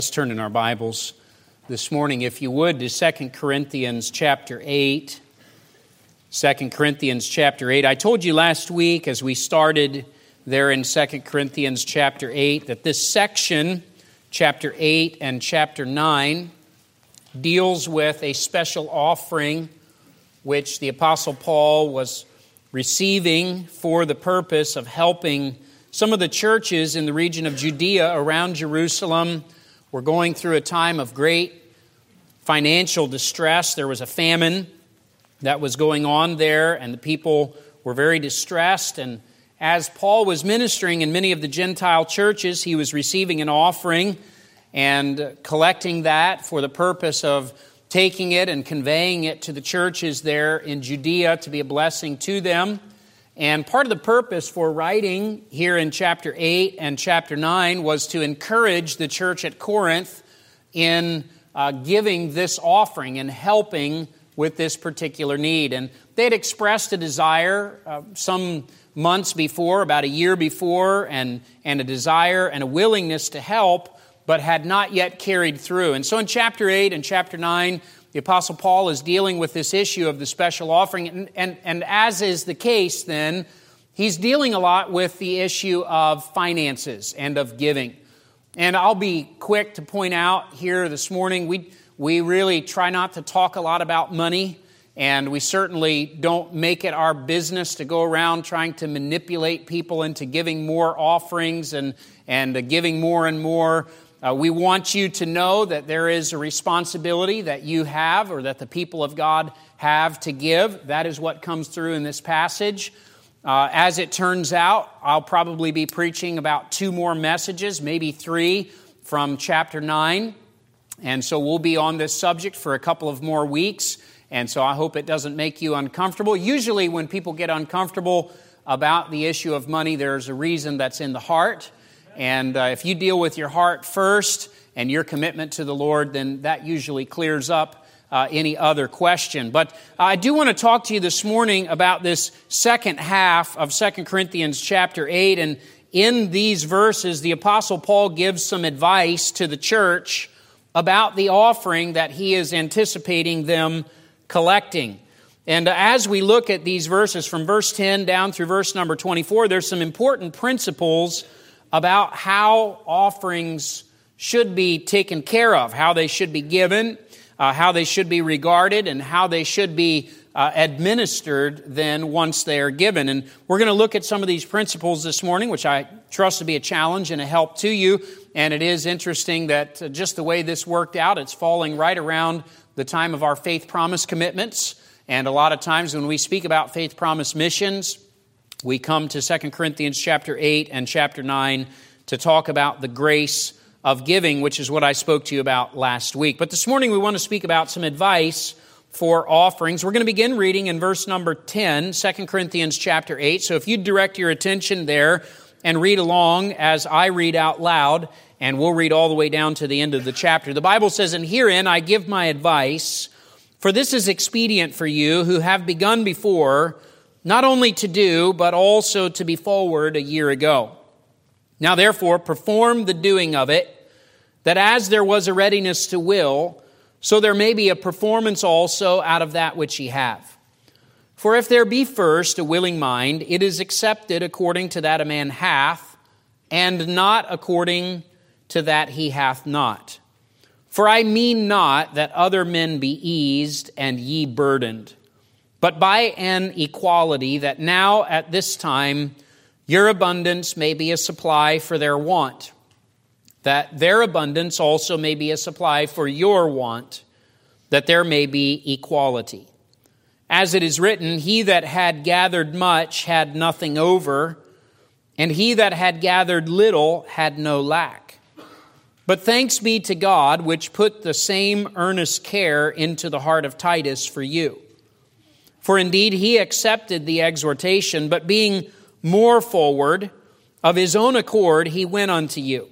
Let's turn in our Bibles this morning, if you would, to 2 Corinthians chapter 8. 2 Corinthians chapter 8. I told you last week as we started there in 2 Corinthians chapter 8 that this section, chapter 8 and chapter 9, deals with a special offering which the Apostle Paul was receiving for the purpose of helping some of the churches in the region of Judea around Jerusalem. We're going through a time of great financial distress. There was a famine that was going on there, and the people were very distressed. And as Paul was ministering in many of the Gentile churches, he was receiving an offering and collecting that for the purpose of taking it and conveying it to the churches there in Judea to be a blessing to them. And part of the purpose for writing here in chapter 8 and chapter 9 was to encourage the church at Corinth in giving this offering and helping with this particular need. And they had expressed a desire some months before, about a year before, and a desire and a willingness to help, but had not yet carried through. And so in chapter 8 and chapter 9, the Apostle Paul is dealing with this issue of the special offering. And as is the case then, he's dealing a lot with the issue of finances and of giving. And I'll be quick to point out here this morning, we really try not to talk a lot about money. And we certainly don't make it our business to go around trying to manipulate people into giving more offerings and giving more and more. We want you to know that there is a responsibility that you have or that the people of God have to give. That is what comes through in this passage. As it turns out, I'll probably be preaching about 2 more messages, maybe 3 from chapter 9. And so we'll be on this subject for a couple of more weeks. And so I hope it doesn't make you uncomfortable. Usually when people get uncomfortable about the issue of money, there's a reason that's in the heart. And if you deal with your heart first and your commitment to the Lord, then that usually clears up any other question. But I do want to talk to you this morning about this second half of 2 Corinthians chapter 8. And in these verses, the Apostle Paul gives some advice to the church about the offering that he is anticipating them collecting. And as we look at these verses from verse 10 down through verse number 24, there's some important principles about how offerings should be taken care of, how they should be given, how they should be regarded, and how they should be administered then once they are given. And we're going to look at some of these principles this morning, which I trust to be a challenge and a help to you. And it is interesting that just the way this worked out, it's falling right around the time of our faith promise commitments. And a lot of times when we speak about faith promise missions, we come to 2 Corinthians chapter 8 and chapter 9 to talk about the grace of giving, which is what I spoke to you about last week. But this morning we want to speak about some advice for offerings. We're going to begin reading in verse number 10, 2 Corinthians chapter 8. So if you direct your attention there and read along as I read out loud, and we'll read all the way down to the end of the chapter. The Bible says, "And herein I give my advice, for this is expedient for you who have begun before, not only to do, but also to be forward a year ago. Now therefore, perform the doing of it, that as there was a readiness to will, so there may be a performance also out of that which ye have. For if there be first a willing mind, it is accepted according to that a man hath, and not according to that he hath not. For I mean not that other men be eased and ye burdened, but by an equality, that now at this time your abundance may be a supply for their want, that their abundance also may be a supply for your want, that there may be equality. As it is written, he that had gathered much had nothing over, and he that had gathered little had no lack. But thanks be to God, which put the same earnest care into the heart of Titus for you. For indeed he accepted the exhortation, but being more forward, of his own accord he went unto you.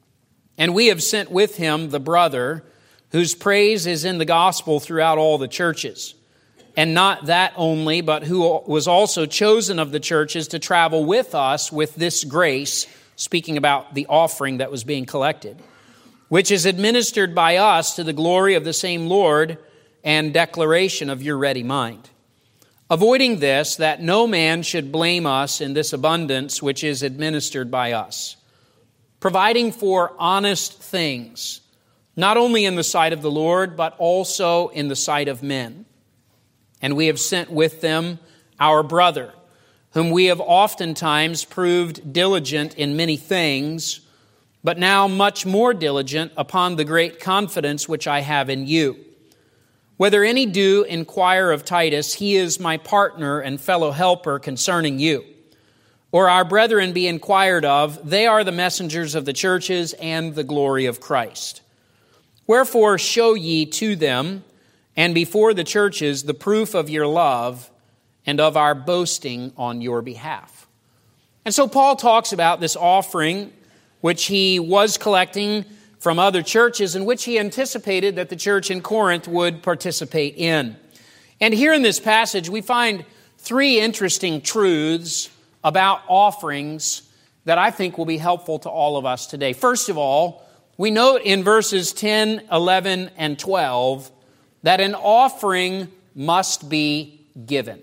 And we have sent with him the brother, whose praise is in the gospel throughout all the churches. And not that only, but who was also chosen of the churches to travel with us with this grace, speaking about the offering that was being collected, which is administered by us to the glory of the same Lord and declaration of your ready mind. Avoiding this, that no man should blame us in this abundance which is administered by us, providing for honest things, not only in the sight of the Lord, but also in the sight of men. And we have sent with them our brother, whom we have oftentimes proved diligent in many things, but now much more diligent upon the great confidence which I have in you. Whether any do inquire of Titus, he is my partner and fellow helper concerning you. Or our brethren be inquired of, they are the messengers of the churches and the glory of Christ. Wherefore show ye to them and before the churches the proof of your love and of our boasting on your behalf. And so Paul talks about this offering which he was collecting from other churches, in which he anticipated that the church in Corinth would participate in. And here in this passage, we find three interesting truths about offerings that I think will be helpful to all of us today. First of all, we note in verses 10, 11, and 12 that an offering must be given.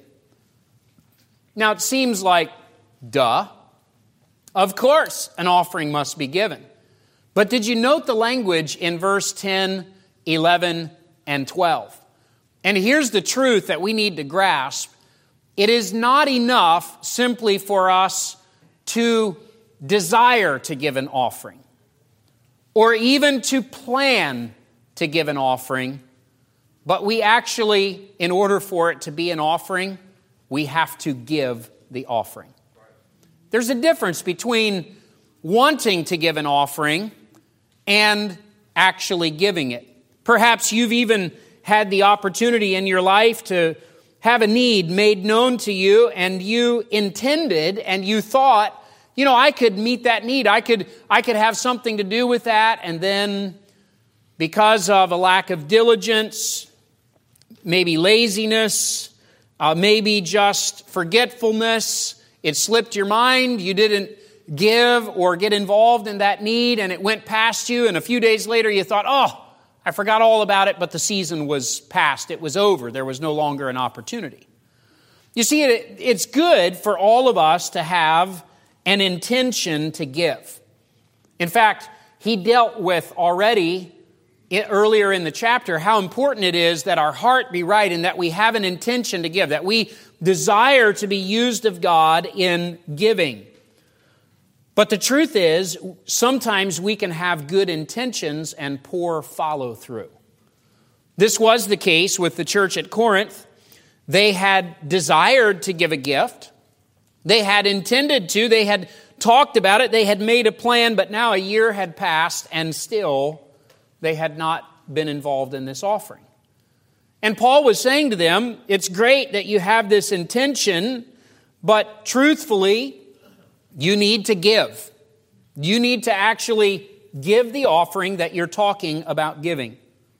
Now, it seems like, duh, of course an offering must be given. But did you note the language in verse 10, 11, and 12? And here's the truth that we need to grasp. It is not enough simply for us to desire to give an offering, or even to plan to give an offering, but we actually, in order for it to be an offering, we have to give the offering. There's a difference between wanting to give an offering and actually giving it. Perhaps you've even had the opportunity in your life to have a need made known to you, and you intended and you thought, I could meet that need. I could have something to do with that, and then because of a lack of diligence, maybe laziness, maybe just forgetfulness, it slipped your mind. You didn't give or get involved in that need, and it went past you, and a few days later you thought, I forgot all about it, but the season was past. It was over. There was no longer an opportunity. You see, it's good for all of us to have an intention to give. In fact, he dealt with already earlier in the chapter how important it is that our heart be right and that we have an intention to give, that we desire to be used of God in giving. But the truth is, sometimes we can have good intentions and poor follow-through. This was the case with the church at Corinth. They had desired to give a gift. They had intended to. They had talked about it. They had made a plan, but now a year had passed, and still they had not been involved in this offering. And Paul was saying to them, it's great that you have this intention, but truthfully, you need to give. You need to actually give the offering that you're talking about giving.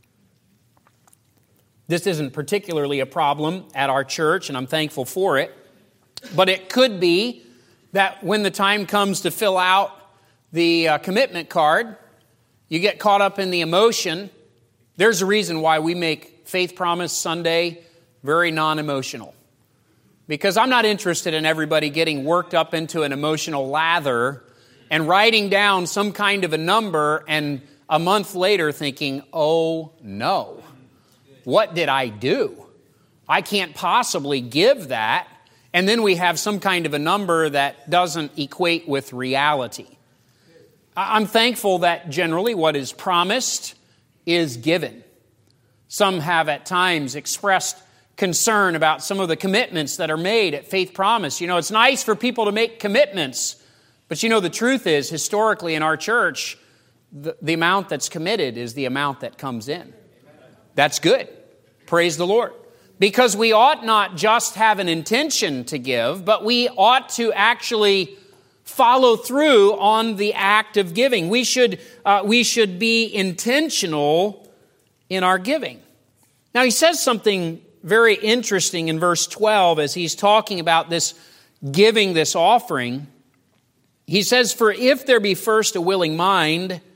This isn't particularly a problem at our church, and I'm thankful for it. But it could be that when the time comes to fill out the commitment card, you get caught up in the emotion. There's a reason why we make Faith Promise Sunday very non-emotional. Because I'm not interested in everybody getting worked up into an emotional lather and writing down some kind of a number and a month later thinking, oh no, what did I do? I can't possibly give that. And then we have some kind of a number that doesn't equate with reality. I'm thankful that generally what is promised is given. Some have at times expressed concern about some of the commitments that are made at Faith Promise. It's nice for people to make commitments, but the truth is, historically in our church, the amount that's committed is the amount that comes in. That's good. Praise the Lord. Because we ought not just have an intention to give, but we ought to actually follow through on the act of giving. We should be intentional in our giving. Now, he says something very interesting in verse 12 as he's talking about this giving, this offering. He says, "For if there be first a willing mind,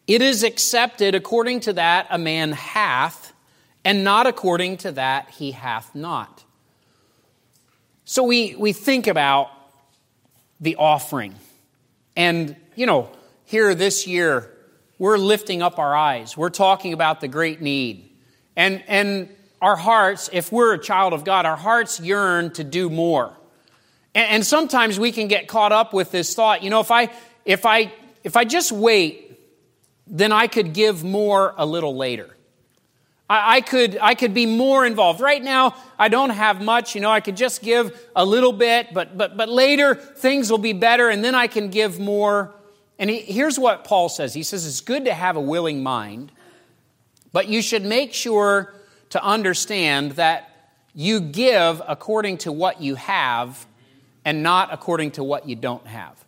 It is accepted according to that a man hath, and not according to that he hath not. So we think about the offering. And, here this year, we're lifting up our eyes. We're talking about the great need. And our hearts, if we're a child of God, our hearts yearn to do more. And sometimes we can get caught up with this thought, if I just wait, then I could give more a little later. I could be more involved. Right now, I don't have much. I could just give a little bit, but later things will be better, and then I can give more. And here's what Paul says. He says, it's good to have a willing mind, but you should make sure to understand that you give according to what you have and not according to what you don't have.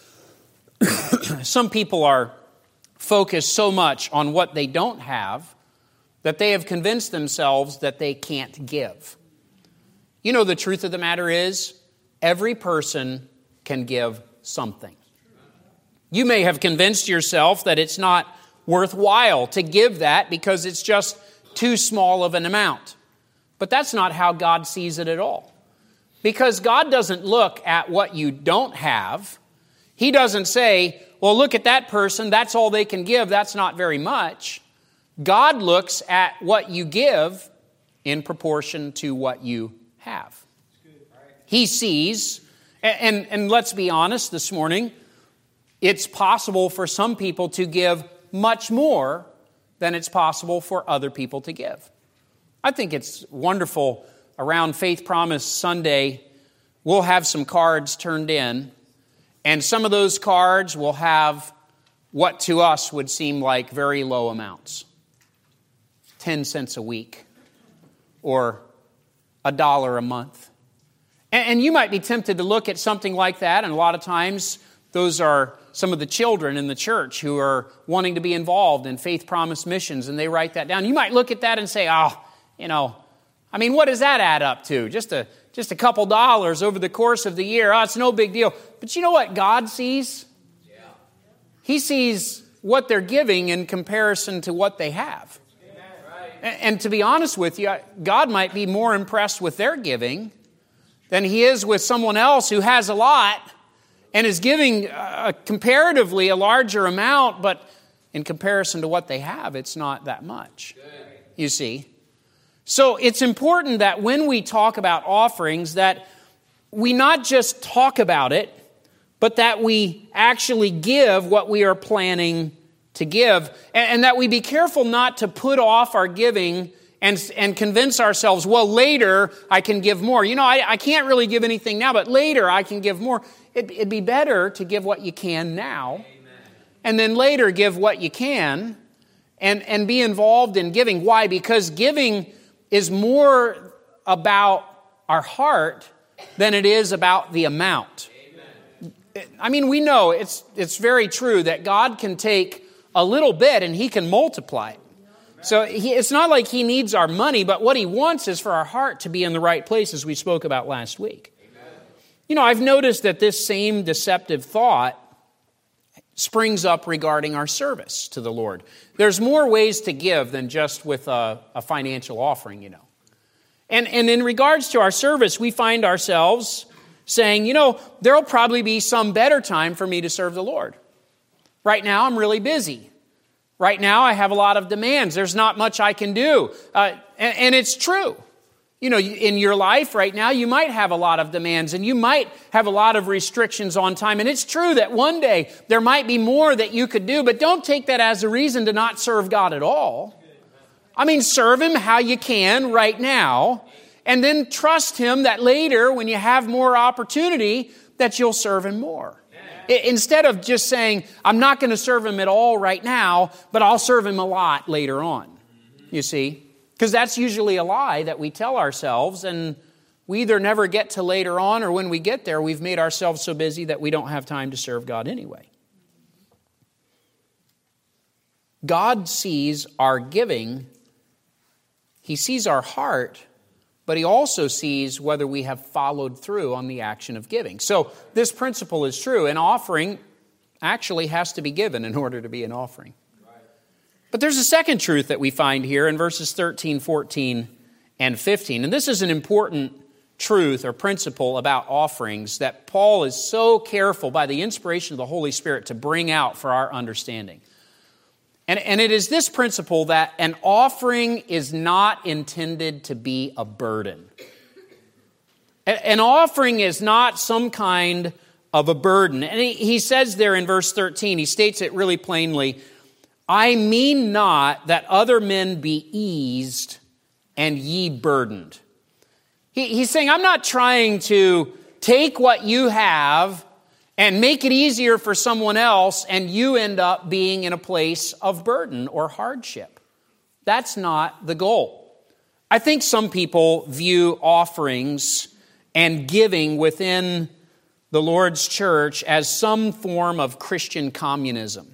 Some people are focused so much on what they don't have that they have convinced themselves that they can't give. The truth of the matter is, every person can give something. You may have convinced yourself that it's not worthwhile to give that because it's just too small of an amount. But that's not how God sees it at all. Because God doesn't look at what you don't have. He doesn't say, well, look at that person, that's all they can give, that's not very much. God looks at what you give in proportion to what you have. He sees, and let's be honest this morning, it's possible for some people to give much more than it's possible for other people to give. I think it's wonderful around Faith Promise Sunday, we'll have some cards turned in, and some of those cards will have what to us would seem like very low amounts. 10 cents a week or $1 a month. And you might be tempted to look at something like that, and a lot of times those are some of the children in the church who are wanting to be involved in Faith Promise missions, and they write that down. You might look at that and say, what does that add up to? Just a couple dollars over the course of the year. It's no big deal. But you know what God sees? Yeah. He sees what they're giving in comparison to what they have. And to be honest with you, God might be more impressed with their giving than He is with someone else who has a lot and is giving comparatively a larger amount, but in comparison to what they have, it's not that much. You see? So it's important that when we talk about offerings, that we not just talk about it, but that we actually give what we are planning to give, and that we be careful not to put off our giving and convince ourselves, well, later I can give more. I can't really give anything now, but later I can give more. It'd be better to give what you can now, amen, and then later give what you can and be involved in giving. Why? Because giving is more about our heart than it is about the amount. Amen. We know it's very true that God can take a little bit and He can multiply it. So it's not like He needs our money, but what He wants is for our heart to be in the right place, as we spoke about last week. Amen. I've noticed that this same deceptive thought springs up regarding our service to the Lord. There's more ways to give than just with a financial offering, And in regards to our service, we find ourselves saying, there'll probably be some better time for me to serve the Lord. Right now, I'm really busy. Right now, I have a lot of demands. There's not much I can do. And it's true. In your life right now, you might have a lot of demands and you might have a lot of restrictions on time. And it's true that one day there might be more that you could do, but don't take that as a reason to not serve God at all. Serve Him how you can right now, and then trust Him that later, when you have more opportunity, that you'll serve Him more. Instead of just saying, I'm not going to serve Him at all right now, but I'll serve Him a lot later on. You see? Because that's usually a lie that we tell ourselves, and we either never get to later on, or when we get there, we've made ourselves so busy that we don't have time to serve God anyway. God sees our giving. He sees our heart, but He also sees whether we have followed through on the action of giving. So this principle is true. An offering actually has to be given in order to be an offering. Right. But there's a second truth that we find here in verses 13, 14, and 15. And this is an important truth or principle about offerings that Paul is so careful by the inspiration of the Holy Spirit to bring out for our understanding. And it is this principle that an offering is not intended to be a burden. An offering is not some kind of a burden. And he says there in verse 13, he states it really plainly, I mean not that other men be eased and ye burdened. He's saying, I'm not trying to take what you have and make it easier for someone else, and you end up being in a place of burden or hardship. That's not the goal. I think some people view offerings and giving within the Lord's church as some form of Christian communism,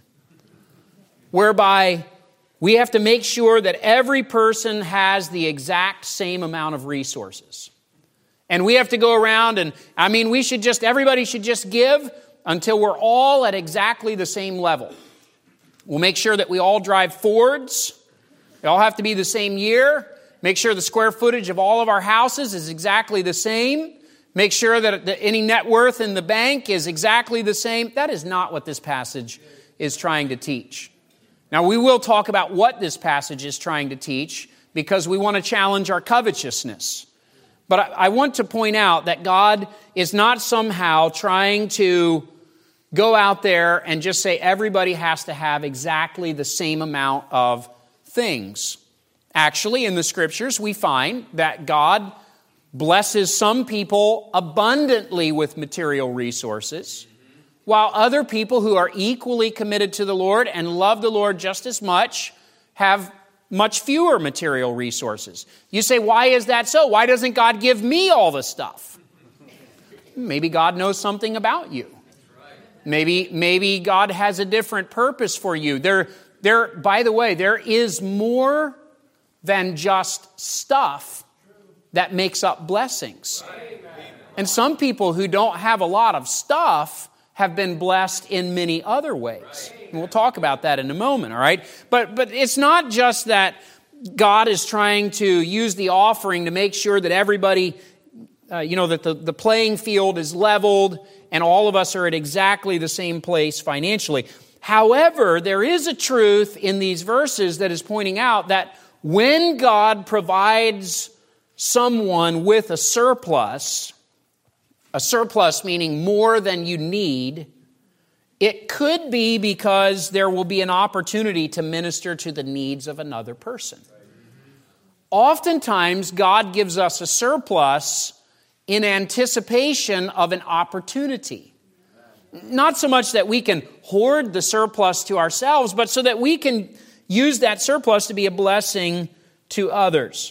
whereby we have to make sure that every person has the exact same amount of resources. And we have to go around and, everybody should just give until we're all at exactly the same level. We'll make sure that we all drive Fords. They all have to be the same year. Make sure the square footage of all of our houses is exactly the same. Make sure that any net worth in the bank is exactly the same. That is not what this passage is trying to teach. Now, we will talk about what this passage is trying to teach because we want to challenge our covetousness. But I want to point out that God is not somehow trying to go out there and just say everybody has to have exactly the same amount of things. Actually, in the Scriptures, we find that God blesses some people abundantly with material resources, while other people who are equally committed to the Lord and love the Lord just as much have much fewer material resources. You say, why is that so? Why doesn't God give me all the stuff? Maybe God knows something about you. Maybe God has a different purpose for you. By the way, there is more than just stuff that makes up blessings. And some people who don't have a lot of stuff have been blessed in many other ways. And we'll talk about that in a moment, all right? But it's not just that God is trying to use the offering to make sure that everybody, that the playing field is leveled and all of us are at exactly the same place financially. However, there is a truth in these verses that is pointing out that when God provides someone with a surplus meaning more than you need, it could be because there will be an opportunity to minister to the needs of another person. Oftentimes, God gives us a surplus in anticipation of an opportunity. Not so much that we can hoard the surplus to ourselves, but so that we can use that surplus to be a blessing to others.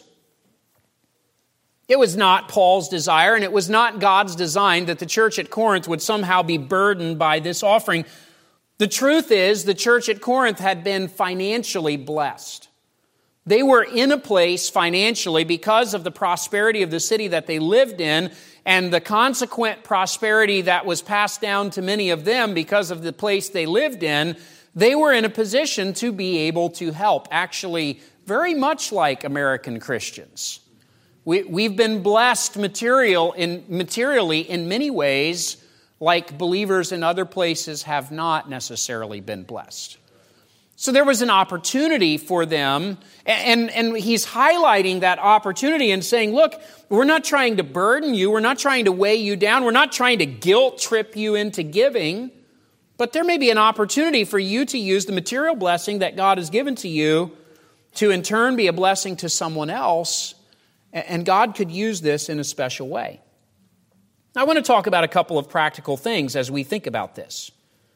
It was not Paul's desire, and it was not God's design that the church at Corinth would somehow be burdened by this offering. The truth is, the church at Corinth had been financially blessed. They were in a place financially because of the prosperity of the city that they lived in and the consequent prosperity that was passed down to many of them because of the place they lived in. They were in a position to be able to help, actually very much like American Christians. We've been blessed materially in many ways, like believers in other places have not necessarily been blessed. So there was an opportunity for them, and he's highlighting that opportunity and saying, look, we're not trying to burden you, we're not trying to weigh you down, we're not trying to guilt trip you into giving, but there may be an opportunity for you to use the material blessing that God has given to you to in turn be a blessing to someone else. And God could use this in a special way. I want to talk about a couple of practical things as we think about this.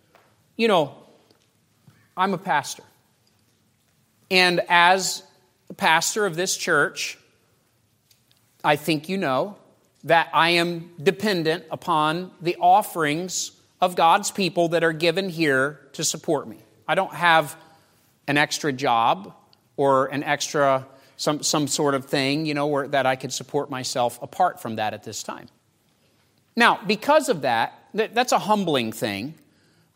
I'm a pastor. And as a pastor of this church, I think you know that I am dependent upon the offerings of God's people that are given here to support me. I don't have an extra job or an extra some sort of thing, that I could support myself apart from that at this time. Now, because of that, that's a humbling thing,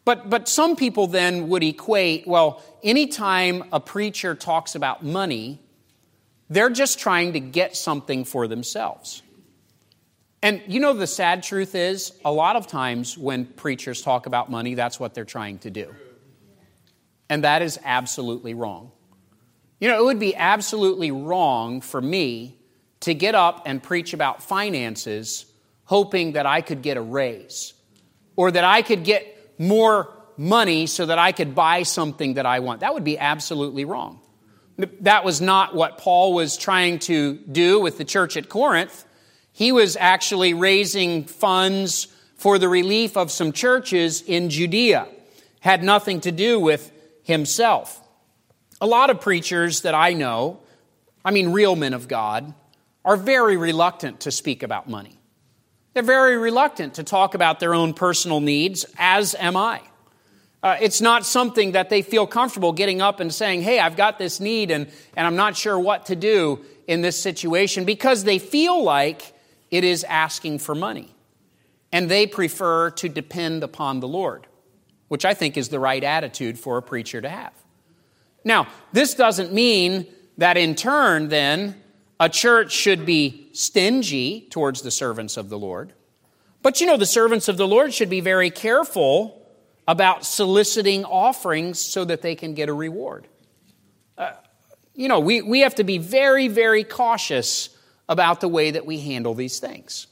But some people then would equate, well, anytime a preacher talks about money, they're just trying to get something for themselves. And you know, the sad truth is, a lot of times when preachers talk about money, that's what they're trying to do. And that is absolutely wrong. You know, it would be absolutely wrong for me to get up and preach about finances hoping that I could get a raise or that I could get more money so that I could buy something that I want. That would be absolutely wrong. That was not what Paul was trying to do with the church at Corinth. He was actually raising funds for the relief of some churches in Judea. Had nothing to do with himself. A lot of preachers that I know, real men of God, are very reluctant to speak about money. They're very reluctant to talk about their own personal needs, as am I. It's not something that they feel comfortable getting up and saying, hey, I've got this need and I'm not sure what to do in this situation, because they feel like it is asking for money. And they prefer to depend upon the Lord, which I think is the right attitude for a preacher to have. Now, this doesn't mean that in turn, then, a church should be stingy towards the servants of the Lord. But you know, the servants of the Lord should be very careful about soliciting offerings so that they can get a reward. We have to be very, very cautious about the way that we handle these things.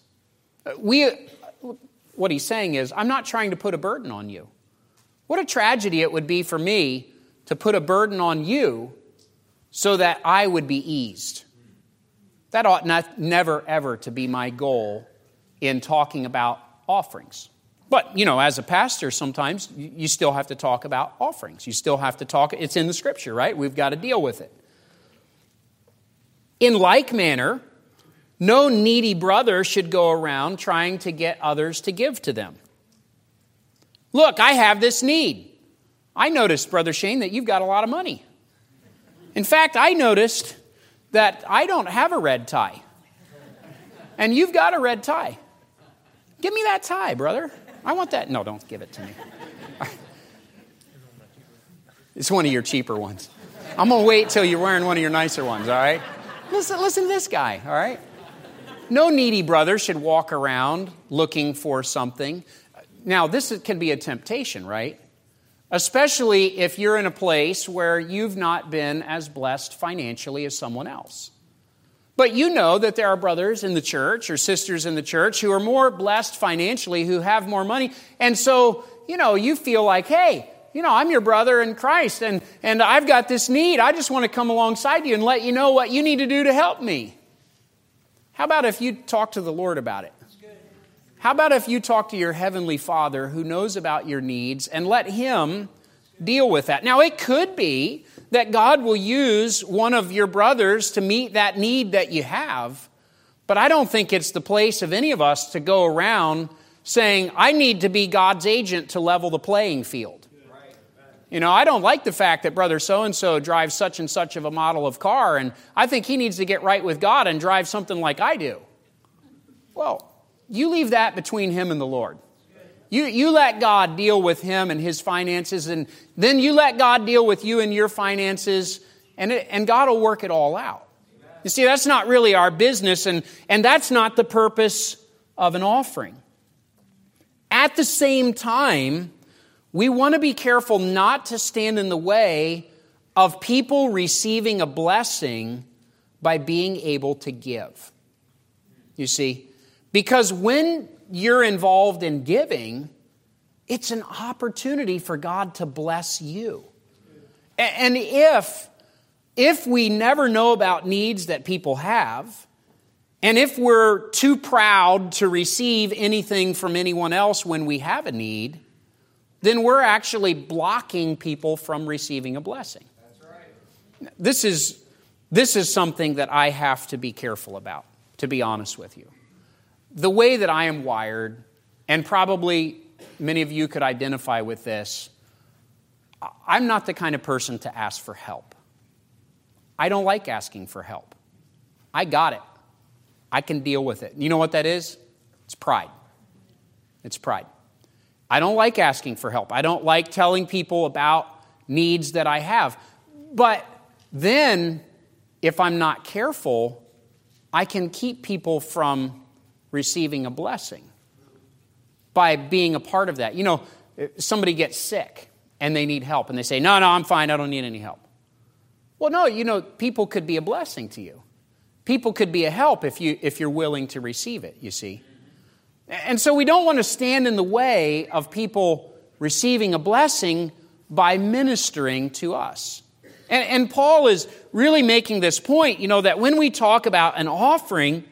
What he's saying is, I'm not trying to put a burden on you. What a tragedy it would be for me to put a burden on you so that I would be eased. That ought never, ever to be my goal in talking about offerings. But, as a pastor, sometimes you still have to talk about offerings. You still have to talk. It's in the Scripture, right? We've got to deal with it. In like manner, no needy brother should go around trying to get others to give to them. Look, I have this need. I noticed, Brother Shane, that you've got a lot of money. In fact, I noticed that I don't have a red tie. And you've got a red tie. Give me that tie, brother. I want that. No, don't give it to me. It's one of your cheaper ones. I'm going to wait till you're wearing one of your nicer ones, all right? Listen to this guy, all right? No needy brother should walk around looking for something. Now, this can be a temptation, right? Especially if you're in a place where you've not been as blessed financially as someone else. But you know that there are brothers in the church or sisters in the church who are more blessed financially, who have more money. And so, you feel like, hey, I'm your brother in Christ and I've got this need. I just want to come alongside you and let you know what you need to do to help me. How about if you talk to the Lord about it? How about if you talk to your Heavenly Father who knows about your needs and let Him deal with that? Now, it could be that God will use one of your brothers to meet that need that you have, but I don't think it's the place of any of us to go around saying, I need to be God's agent to level the playing field. I don't like the fact that brother so-and-so drives such and such of a model of car, and I think he needs to get right with God and drive something like I do. Well, you leave that between him and the Lord. You let God deal with him and his finances, and then you let God deal with you and your finances, and God will work it all out. You see, that's not really our business, and that's not the purpose of an offering. At the same time, we want to be careful not to stand in the way of people receiving a blessing by being able to give. You see, because when you're involved in giving, it's an opportunity for God to bless you. And if we never know about needs that people have, and if we're too proud to receive anything from anyone else when we have a need, then we're actually blocking people from receiving a blessing. That's right. This is something that I have to be careful about, to be honest with you. The way that I am wired, and probably many of you could identify with this, I'm not the kind of person to ask for help. I don't like asking for help. I got it. I can deal with it. You know what that is? It's pride. It's pride. I don't like asking for help. I don't like telling people about needs that I have. But then, if I'm not careful, I can keep people from receiving a blessing by being a part of that. You know, somebody gets sick and they need help and they say, no, I'm fine, I don't need any help. Well, no, you know, people could be a blessing to you. People could be a help if you're willing to receive it, you see. And so we don't want to stand in the way of people receiving a blessing by ministering to us. And Paul is really making this point, you know, that when we talk about an offering,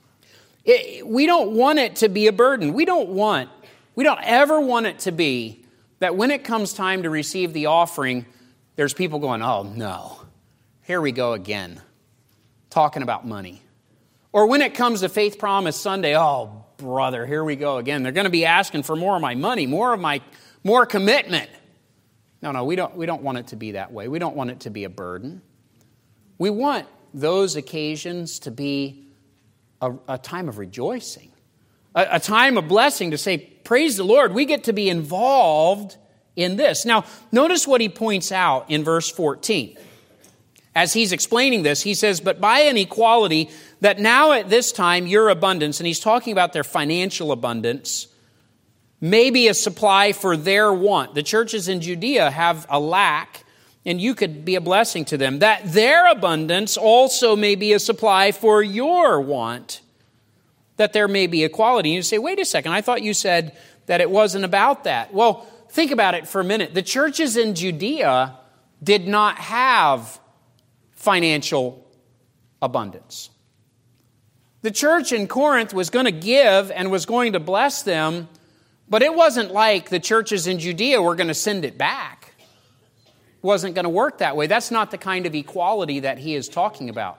we don't want it to be a burden. We don't ever want it to be that when it comes time to receive the offering, there's people going, oh no, here we go again, talking about money. Or when it comes to Faith Promise Sunday, oh brother, here we go again. They're going to be asking for more of my money, more commitment. No, we don't want it to be that way. We don't want it to be a burden. We want those occasions to be a time of rejoicing, a time of blessing to say, praise the Lord, we get to be involved in this. Now, notice what he points out in verse 14. As he's explaining this, he says, but by an equality that now at this time your abundance, and he's talking about their financial abundance, may be a supply for their want. The churches in Judea have a lack, and you could be a blessing to them. That their abundance also may be a supply for your want, that there may be equality. And you say, wait a second, I thought you said that it wasn't about that. Well, think about it for a minute. The churches in Judea did not have financial abundance. The church in Corinth was going to give and was going to bless them, but it wasn't like the churches in Judea were going to send it back. It wasn't going to work that way. That's not the kind of equality that he is talking about.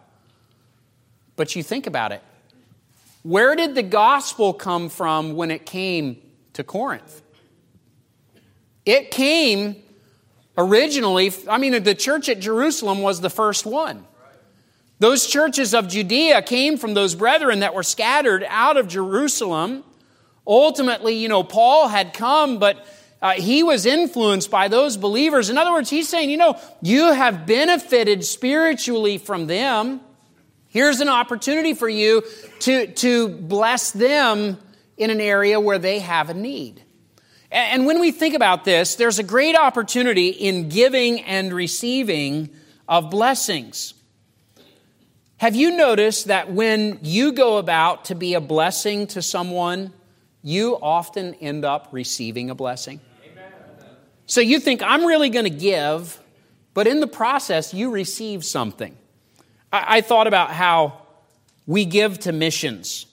But you think about it. Where did the gospel come from when it came to Corinth? It came originally, the church at Jerusalem was the first one. Those churches of Judea came from those brethren that were scattered out of Jerusalem. Ultimately, Paul had come, but he was influenced by those believers. In other words, he's saying, you have benefited spiritually from them. Here's an opportunity for you to bless them in an area where they have a need. And when we think about this, there's a great opportunity in giving and receiving of blessings. Have you noticed that when you go about to be a blessing to someone, you often end up receiving a blessing? Amen. So you think, I'm really going to give, but in the process, you receive something. I thought about how we give to missions,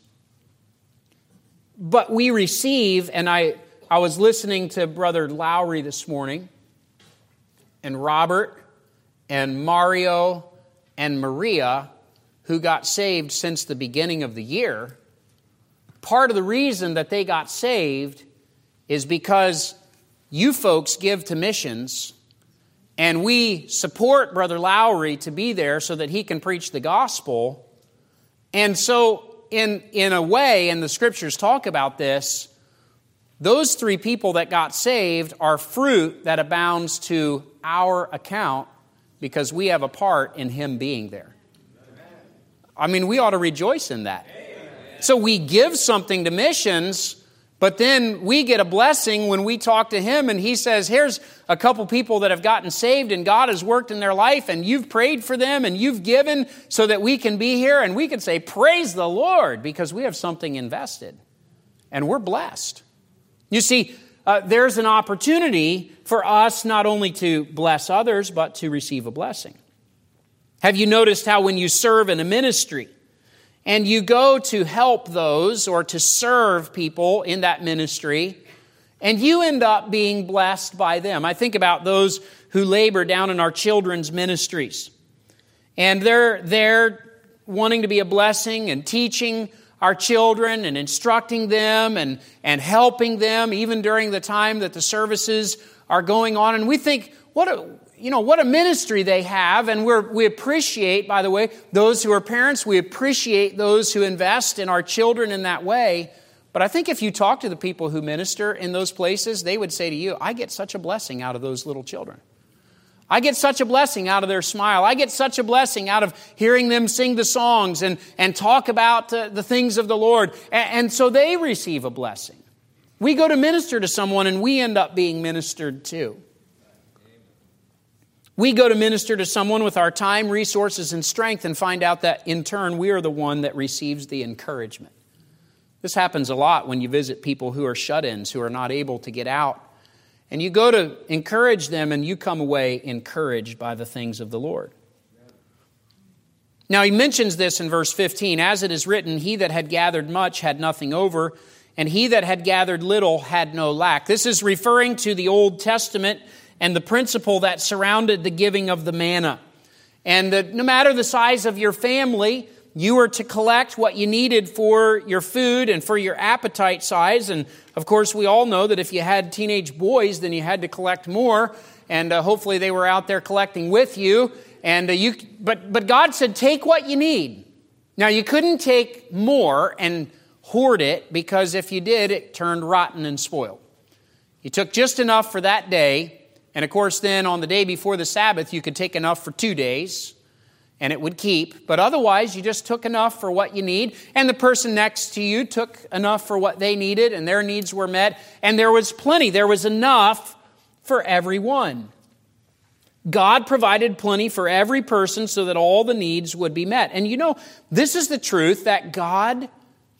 but we receive, and I was listening to Brother Lowry this morning, and Robert, and Mario, and Maria, who got saved since the beginning of the year. Part of the reason that they got saved is because you folks give to missions, and we support Brother Lowry to be there so that he can preach the gospel. And so, in a way, and the scriptures talk about this, those three people that got saved are fruit that abounds to our account because we have a part in him being there. We ought to rejoice in that. So we give something to missions, but then we get a blessing when we talk to him and he says, here's a couple people that have gotten saved and God has worked in their life and you've prayed for them and you've given so that we can be here, and we can say, praise the Lord, because we have something invested and we're blessed. You see, there's an opportunity for us not only to bless others, but to receive a blessing. Have you noticed how when you serve in a ministry and you go to help those or to serve people in that ministry, and you end up being blessed by them? I think about those who labor down in our children's ministries. And they're there wanting to be a blessing and teaching our children and instructing them and helping them even during the time that the services are going on. And we think, what a ministry they have. And we appreciate, by the way, those who are parents. We appreciate those who invest in our children in that way. But I think if you talk to the people who minister in those places, they would say to you, I get such a blessing out of those little children. I get such a blessing out of their smile. I get such a blessing out of hearing them sing the songs and talk about the things of the Lord. And so they receive a blessing. We go to minister to someone and we end up being ministered to. We go to minister to someone with our time, resources, and strength and find out that in turn we are the one that receives the encouragement. This happens a lot when you visit people who are shut-ins, who are not able to get out. And you go to encourage them and you come away encouraged by the things of the Lord. Now he mentions this in verse 15. As it is written, he that had gathered much had nothing over, and he that had gathered little had no lack. This is referring to the Old Testament and the principle that surrounded the giving of the manna. And that no matter the size of your family, you were to collect what you needed for your food and for your appetite size. And of course, we all know that if you had teenage boys, then you had to collect more. And hopefully they were out there collecting with you. And but God said, take what you need. Now, you couldn't take more and hoard it, because if you did, it turned rotten and spoiled. You took just enough for that day. And of course, then on the day before the Sabbath, you could take enough for 2 days. And it would keep. But otherwise, you just took enough for what you need. And the person next to you took enough for what they needed, and their needs were met. And there was plenty. There was enough for everyone. God provided plenty for every person so that all the needs would be met. And you know, this is the truth, that God,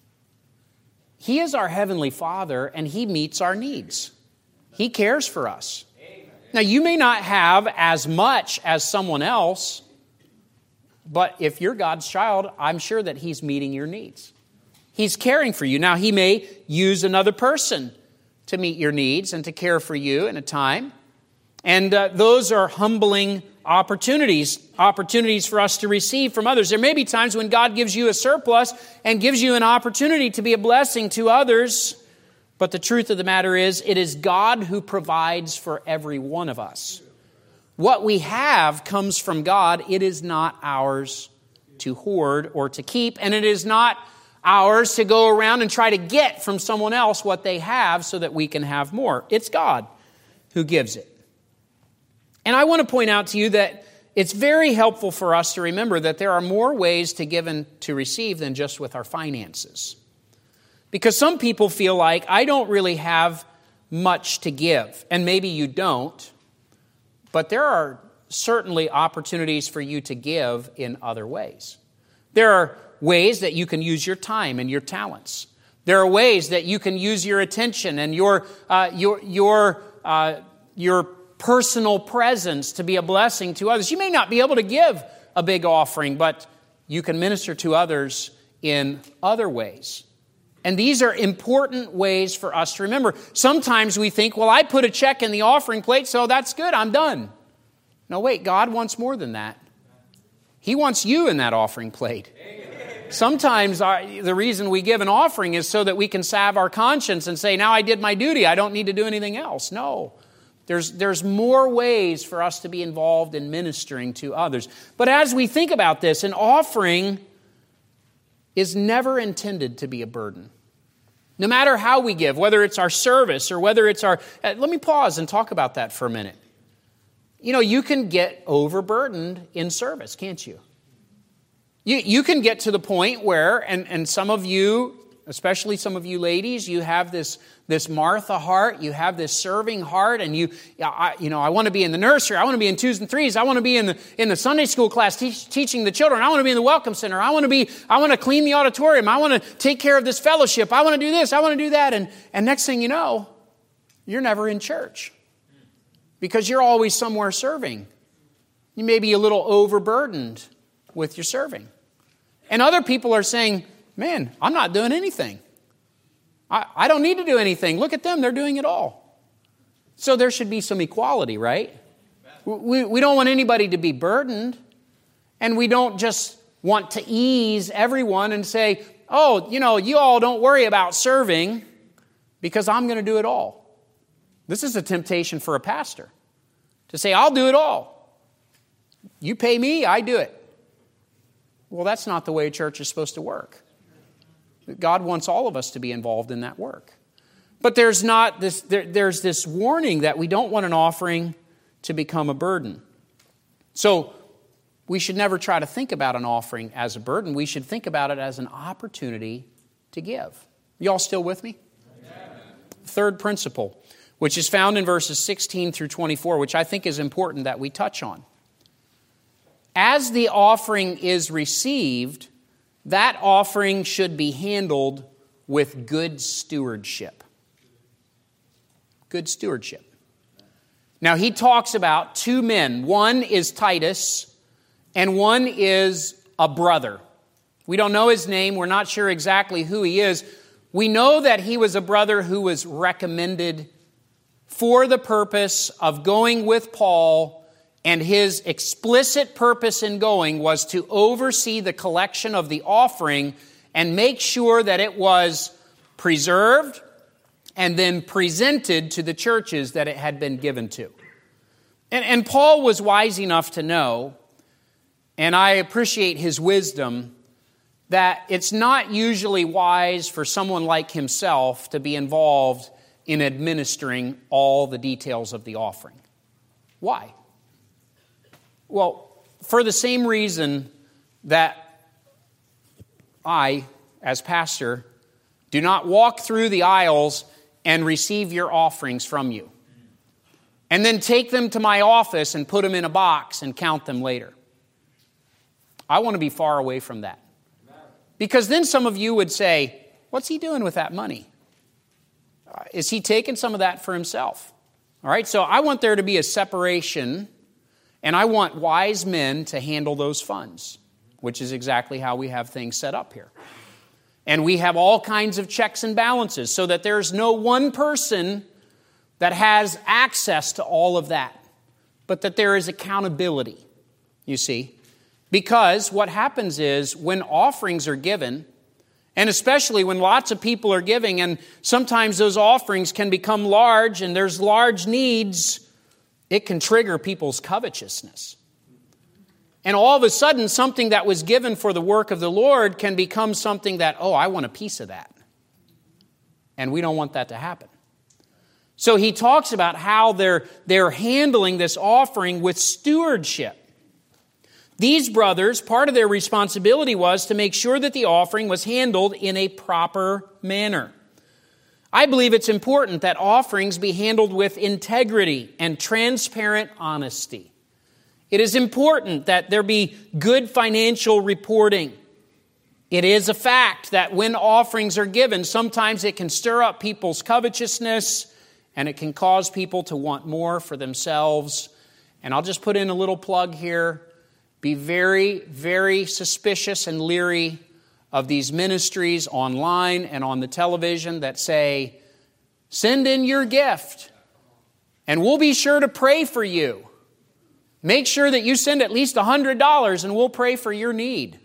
He is our Heavenly Father, and He meets our needs. He cares for us. Now, you may not have as much as someone else, but if you're God's child, I'm sure that He's meeting your needs. He's caring for you. Now, He may use another person to meet your needs and to care for you in a time. And those are humbling opportunities for us to receive from others. There may be times when God gives you a surplus and gives you an opportunity to be a blessing to others. But the truth of the matter is, it is God who provides for every one of us. What we have comes from God. It is not ours to hoard or to keep, and it is not ours to go around and try to get from someone else what they have so that we can have more. It's God who gives it. And I want to point out to you that it's very helpful for us to remember that there are more ways to give and to receive than just with our finances. Because some people feel like, I don't really have much to give, and maybe you don't. But there are certainly opportunities for you to give in other ways. There are ways that you can use your time and your talents. There are ways that you can use your attention and your personal presence to be a blessing to others. You may not be able to give a big offering, but you can minister to others in other ways. And these are important ways for us to remember. Sometimes we think, well, I put a check in the offering plate, so that's good, I'm done. No, wait, God wants more than that. He wants you in that offering plate. Sometimes the reason we give an offering is so that we can salve our conscience and say, now I did my duty, I don't need to do anything else. No, there's more ways for us to be involved in ministering to others. But as we think about this, an offering is never intended to be a burden. No matter how we give, whether it's our service or whether it's our... let me pause and talk about that for a minute. You know, you can get overburdened in service, can't you? You can get to the point where, and some of you, especially some of you ladies, you have this Martha heart, you have this serving heart, and I want to be in the nursery, I want to be in 2s and 3s, I want to be in the Sunday school class teaching the children, I want to be in the welcome center, I want to clean the auditorium, I want to take care of this fellowship, I want to do this, I want to do that, and next thing you know, you're never in church because you're always somewhere serving. You may be a little overburdened with your serving. And other people are saying, man, I'm not doing anything. I don't need to do anything. Look at them, they're doing it all. So there should be some equality, right? We don't want anybody to be burdened. And we don't just want to ease everyone and say, oh, you all don't worry about serving because I'm going to do it all. This is a temptation for a pastor to say, I'll do it all. You pay me, I do it. Well, that's not the way church is supposed to work. God wants all of us to be involved in that work. But there's this warning that we don't want an offering to become a burden. So we should never try to think about an offering as a burden. We should think about it as an opportunity to give. You all still with me? Amen. Third principle, which is found in verses 16 through 24, which I think is important that we touch on. As the offering is received, that offering should be handled with good stewardship. Good stewardship. Now, he talks about two men. One is Titus, and one is a brother. We don't know his name. We're not sure exactly who he is. We know that he was a brother who was recommended for the purpose of going with Paul, and his explicit purpose in going was to oversee the collection of the offering and make sure that it was preserved and then presented to the churches that it had been given to. And Paul was wise enough to know, and I appreciate his wisdom, that it's not usually wise for someone like himself to be involved in administering all the details of the offering. Why? Well, for the same reason that I, as pastor, do not walk through the aisles and receive your offerings from you, and then take them to my office and put them in a box and count them later. I want to be far away from that. Because then some of you would say, what's he doing with that money? Is he taking some of that for himself? All right, so I want there to be a separation, and I want wise men to handle those funds, which is exactly how we have things set up here. And we have all kinds of checks and balances so that there's no one person that has access to all of that, but that there is accountability, you see. Because what happens is when offerings are given, and especially when lots of people are giving, and sometimes those offerings can become large and there's large needs, it can trigger people's covetousness. And all of a sudden, something that was given for the work of the Lord can become something that, oh, I want a piece of that. And we don't want that to happen. So he talks about how they're handling this offering with stewardship. These brothers, part of their responsibility was to make sure that the offering was handled in a proper manner. I believe it's important that offerings be handled with integrity and transparent honesty. It is important that there be good financial reporting. It is a fact that when offerings are given, sometimes it can stir up people's covetousness and it can cause people to want more for themselves. And I'll just put in a little plug here. Be very, very suspicious and leery of these ministries online and on the television that say, send in your gift and we'll be sure to pray for you. Make sure that you send at least $100 and we'll pray for your need.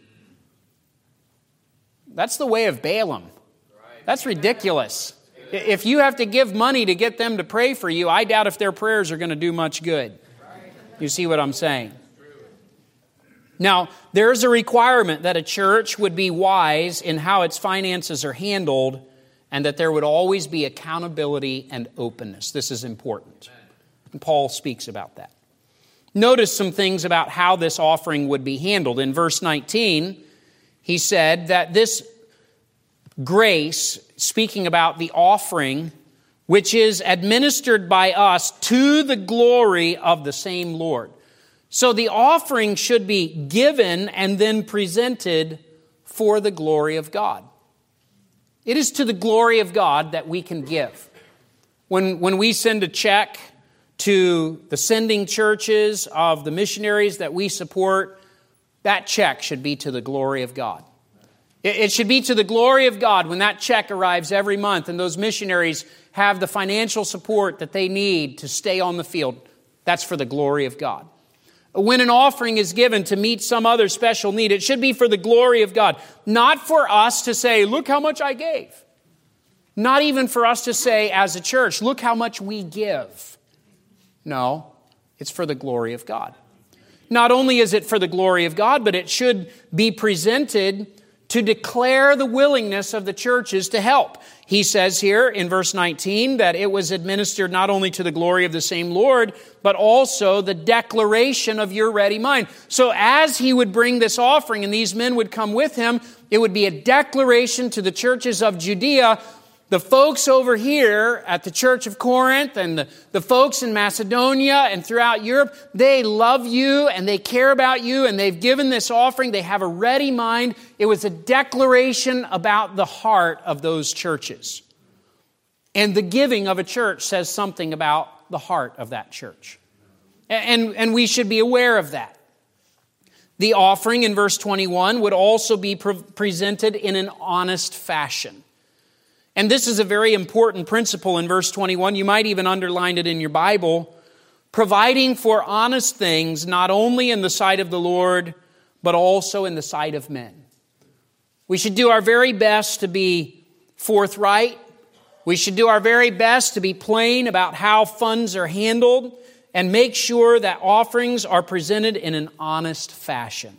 That's the way of Balaam. That's ridiculous. If you have to give money to get them to pray for you, I doubt if their prayers are going to do much good. You see what I'm saying? Now, there's a requirement that a church would be wise in how its finances are handled and that there would always be accountability and openness. This is important. And Paul speaks about that. Notice some things about how this offering would be handled. In verse 19, he said that this grace, speaking about the offering, which is administered by us to the glory of the same Lord. So the offering should be given and then presented for the glory of God. It is to the glory of God that we can give. When we send a check to the sending churches of the missionaries that we support, that check should be to the glory of God. It should be to the glory of God when that check arrives every month and those missionaries have the financial support that they need to stay on the field. That's for the glory of God. When an offering is given to meet some other special need, it should be for the glory of God. Not for us to say, look how much I gave. Not even for us to say as a church, look how much we give. No, it's for the glory of God. Not only is it for the glory of God, but it should be presented to declare the willingness of the churches to help. He says here in verse 19 that it was administered not only to the glory of the same Lord, but also the declaration of your ready mind. So as he would bring this offering and these men would come with him, it would be a declaration to the churches of Judea. The folks over here at the Church of Corinth and the folks in Macedonia and throughout Europe, they love you and they care about you and they've given this offering. They have a ready mind. It was a declaration about the heart of those churches. And the giving of a church says something about the heart of that church. And we should be aware of that. The offering in verse 21 would also be presented in an honest fashion. And this is a very important principle in verse 21. You might even underline it in your Bible. Providing for honest things, not only in the sight of the Lord, but also in the sight of men. We should do our very best to be forthright. We should do our very best to be plain about how funds are handled and make sure that offerings are presented in an honest fashion.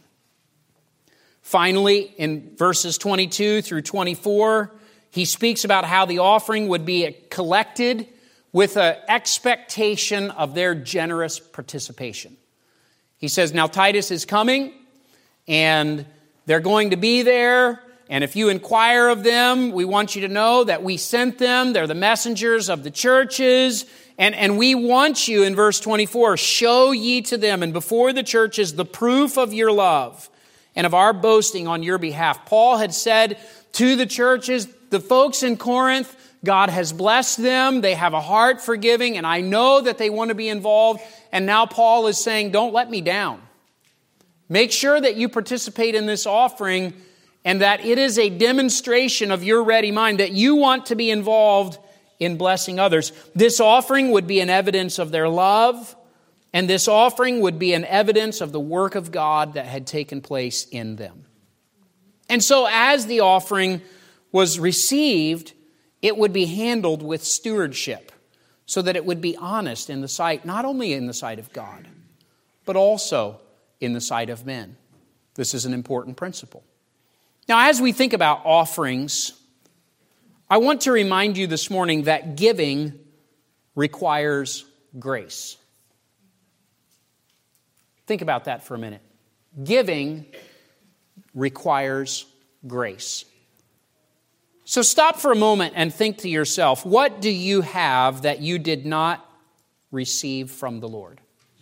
Finally, in verses 22 through 24, he speaks about how the offering would be collected with an expectation of their generous participation. He says, now Titus is coming, and they're going to be there, and if you inquire of them, we want you to know that we sent them. They're the messengers of the churches, and we want you, in verse 24, show ye to them and before the churches the proof of your love and of our boasting on your behalf. Paul had said to the churches, the folks in Corinth, God has blessed them. They have a heart for giving, and I know that they want to be involved. And now Paul is saying, don't let me down. Make sure that you participate in this offering and that it is a demonstration of your ready mind, that you want to be involved in blessing others. This offering would be an evidence of their love, and this offering would be an evidence of the work of God that had taken place in them. And so as the offering was received, it would be handled with stewardship so that it would be honest in the sight, not only in the sight of God, but also in the sight of men. This is an important principle. Now, as we think about offerings, I want to remind you this morning that giving requires grace. Think about that for a minute. Giving requires grace. So stop for a moment and think to yourself, what do you have that you did not receive from the Lord?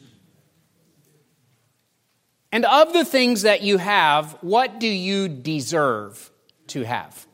And of the things that you have, what do you deserve to have?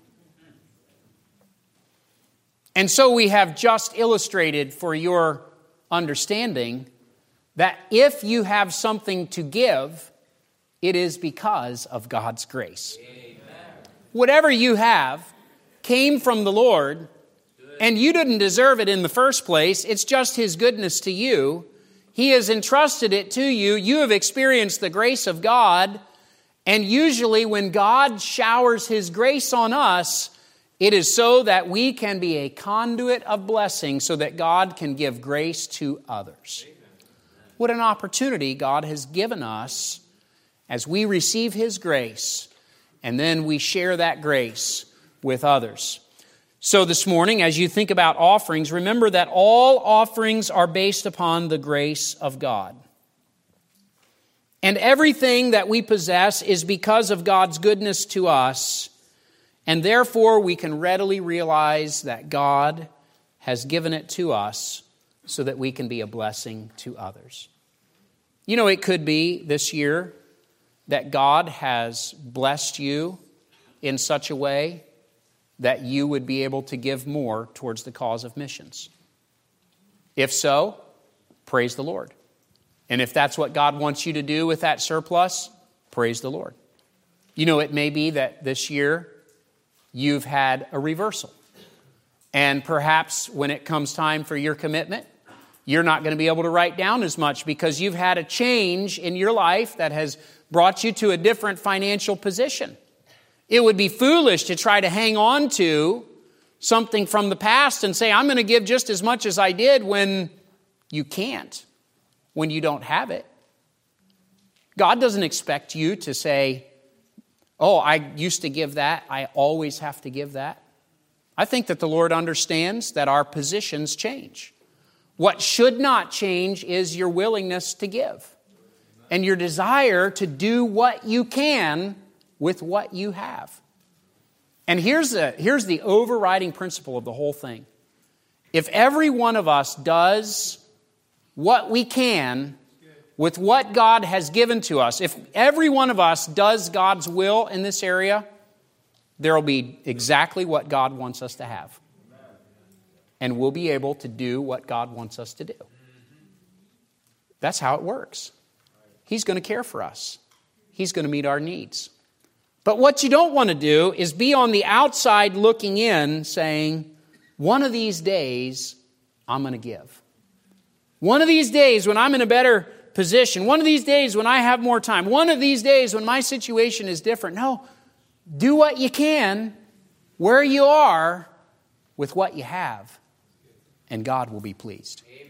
And so we have just illustrated for your understanding that if you have something to give, it is because of God's grace. Amen. Whatever you have came from the Lord, and you didn't deserve it in the first place. It's just His goodness to you. He has entrusted it to you. You have experienced the grace of God, and usually when God showers His grace on us, it is so that we can be a conduit of blessing so that God can give grace to others. What an opportunity God has given us as we receive His grace, and then we share that grace with others. So this morning, as you think about offerings, remember that all offerings are based upon the grace of God. And everything that we possess is because of God's goodness to us, and therefore we can readily realize that God has given it to us so that we can be a blessing to others. You know, it could be this year that God has blessed you in such a way that you would be able to give more towards the cause of missions. If so, praise the Lord. And if that's what God wants you to do with that surplus, praise the Lord. You know, it may be that this year you've had a reversal. And perhaps when it comes time for your commitment, you're not going to be able to write down as much because you've had a change in your life that has brought you to a different financial position. It would be foolish to try to hang on to something from the past and say, I'm going to give just as much as I did when you can't, when you don't have it. God doesn't expect you to say, Oh, I used to give that. I always have to give that. I think that the Lord understands that our positions change. What should not change is your willingness to give and your desire to do what you can with what you have. And here's the overriding principle of the whole thing. If every one of us does what we can with what God has given to us, if every one of us does God's will in this area, there will be exactly what God wants us to have. And we'll be able to do what God wants us to do. That's how it works. He's going to care for us. He's going to meet our needs. But what you don't want to do is be on the outside looking in saying, one of these days, I'm going to give. One of these days when I'm in a better position, one of these days when I have more time, one of these days when my situation is different. No, do what you can where you are with what you have, and God will be pleased.